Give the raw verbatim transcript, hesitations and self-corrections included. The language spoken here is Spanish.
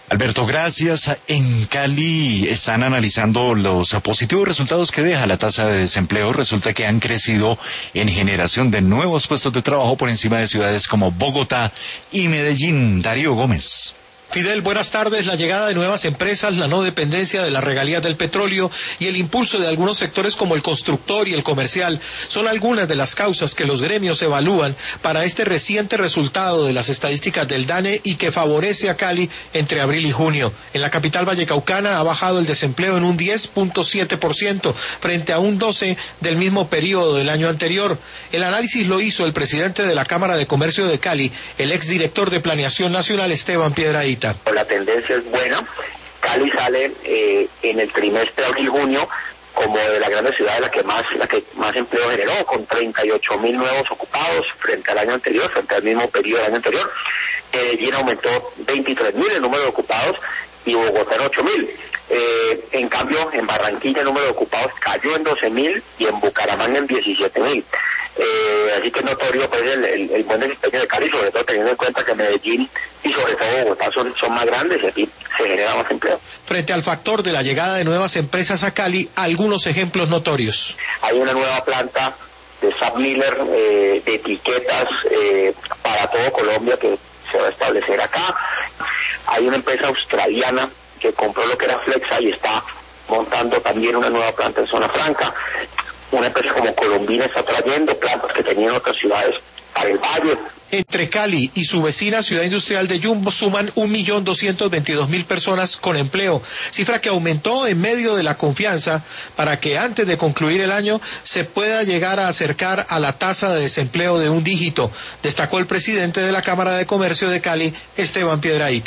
Alberto, gracias. En Cali están analizando los positivos resultados que deja la tasa de desempleo. Resulta que han crecido en generación de nuevos puestos de trabajo por encima de ciudades como Bogotá y Medellín. Darío Gómez. Fidel, buenas tardes. La llegada de nuevas empresas, la no dependencia de las regalías del petróleo y el impulso de algunos sectores como el constructor y el comercial son algunas de las causas que los gremios evalúan para este reciente resultado de las estadísticas del DANE y que favorece a Cali entre abril y junio. En la capital vallecaucana ha bajado el desempleo en un diez punto siete por ciento frente a un doce por ciento del mismo periodo del año anterior. El análisis lo hizo el presidente de la Cámara de Comercio de Cali, el exdirector de Planeación Nacional, Esteban Piedrahíta. La tendencia es buena. Cali sale eh, en el trimestre abril-junio como de las grandes ciudades la que más la que más empleo generó, con treinta y ocho mil nuevos ocupados frente al año anterior, frente al mismo periodo del año anterior. Medellín aumentó veintitrés mil el número de ocupados y Bogotá en ocho mil. Eh, en cambio, en Barranquilla el número de ocupados cayó en doce mil y en Bucaramanga en diecisiete mil. Eh, así que es notorio pues el, el, el buen desempeño de Cali, sobre todo teniendo en cuenta que Medellín y sobre todo Bogotá son, son más grandes y aquí se genera más empleo. Frente al factor de la llegada de nuevas empresas a Cali, algunos ejemplos notorios. Hay una nueva planta de S A P Miller eh, de etiquetas eh, para todo Colombia que se va a establecer acá. Hay una empresa australiana que compró lo que era Flexa y está montando también una nueva planta en Zona Franca. Una empresa como Colombina está trayendo plantas que tenían otras ciudades para el valle. Entre Cali y su vecina ciudad industrial de Yumbo suman un millón doscientos veintidós mil personas con empleo, cifra que aumentó en medio de la confianza para que antes de concluir el año se pueda llegar a acercar a la tasa de desempleo de un dígito, destacó el presidente de la Cámara de Comercio de Cali, Esteban Piedrahíta.